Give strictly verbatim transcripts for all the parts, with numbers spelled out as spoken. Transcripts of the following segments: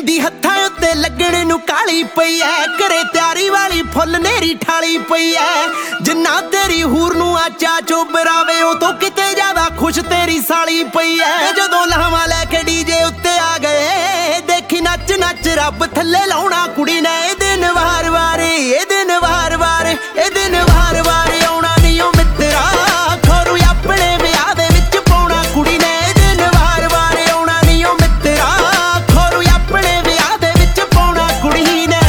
मेहंदी हत्थां उत्ते लगण नूं काली पई ऐ करे त्यारी वाली फुल नेरी ठाली पई ऐ जिन्ना तेरी हूर नूं आचा चोबरावे ओ तो किते ज्यादा खुश तेरी साली पई ऐ जदों लावां लैके डीजे उत्ते आ गए देखी नच नच रब थल्ले लाउणा कुड़ी ने ए दिन वार वार ए दिन वार वार ए दिन वार वार आउणा नहीं ओ मित्रा खोरू अपने विआह दे विच पाउणा कुड़ी ने ए दिन वार वार आउणा नहीं ओ मित्रा खोरू अपने विआह दे विच पाउणा कुड़ी ने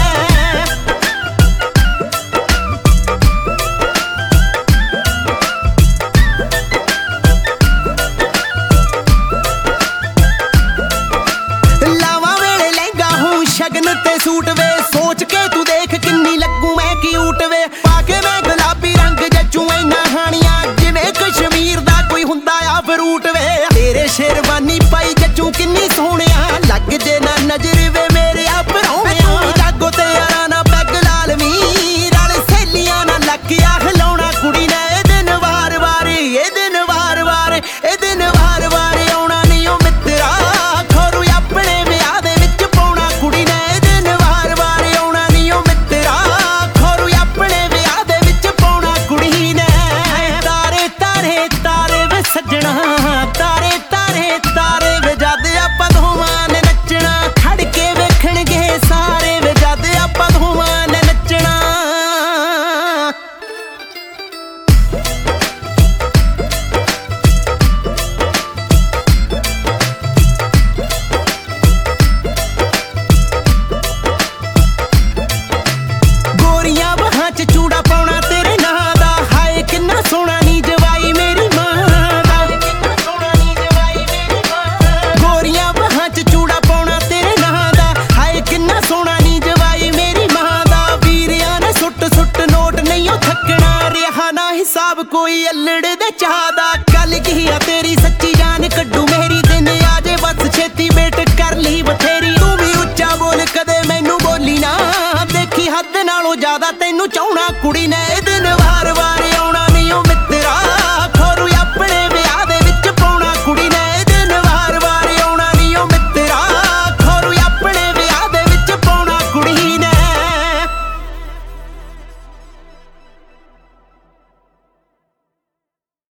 लावां वेले लहंगा हूं शगन ते सूट वे सोच के तू देख किन्नी लगू मैं क्यूट वे पाके मैं गुलाबी रंग जचू इना हानियां जिवें कश्मीर दा कोई हुंदा आ फ्रूट वे तेरे शेरवानी पाई जचू किन्नी सोहणिया लग जे ना नजर वे मेरे आ परौणिया जागो ते यारा ना पैग लाल वी नाल सहेलियां ना लकिया हिलाउणा कुड़ी ने ए दिन वार वार ए दिन वार वार ए दिन वार वार आउणा नहीं ओ मित्रा खोरू अपने विआह दे विच पाउणा कुड़ी ने ए दिन वार वार आउणा नहीं ओ मित्रा खोरू अपने विआह दे विच पाउणा कुड़ी ने तारे तारे तारे वे सज्जणा तारे तारे तारे वे जद आपां दोवां ने नच्चना खड़ के वेखणगे सारे वे जद आपां दोवां ने नच्चना गोरियां बाहां च चूड़ा पाउणा तेरे नां दा हाय किन्ना सोहणा नी जवाई मेरी मां दा गोरियां बाहां च चूड़ा पाउणा तेरे नां दा हाय किन्ना सोहणा नी जवाई मेरी मां दा वीरियां ने सुट सुट नोट नहीं ओ थकना रिहा ना हिसाब कोई अल्लड़ दे चाह दा